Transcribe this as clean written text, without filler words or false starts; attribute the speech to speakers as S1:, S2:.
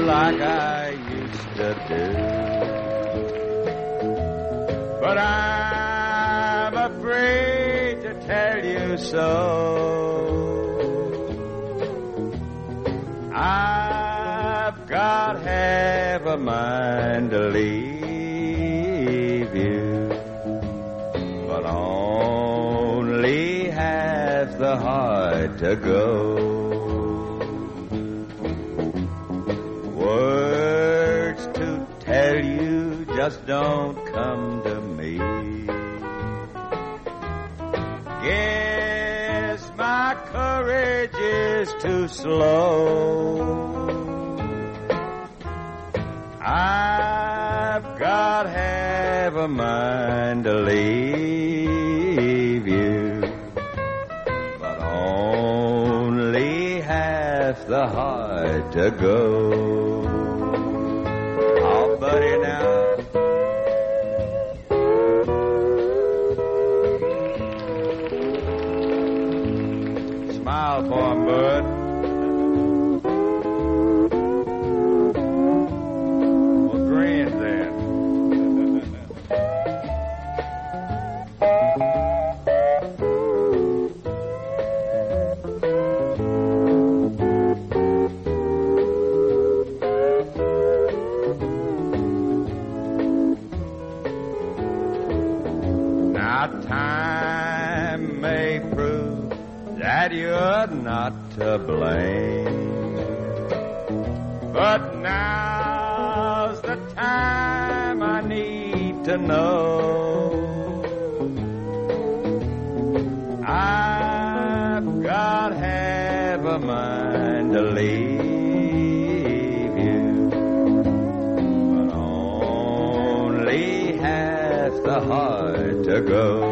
S1: like I used to do. But I'm afraid to tell you so. I've got half a mind to leave you, but only half the heart to go. Words to tell you just don't come to me. Guess my courage is too slow. I've got half a mind to leave you, but only half the heart to go. Oh, buddy, now. Smile for him, bud. Well, grin then. Now time may prove that you're not to blame, but now's the time I need to know. I've got half a mind to leave you, but only half the heart to go.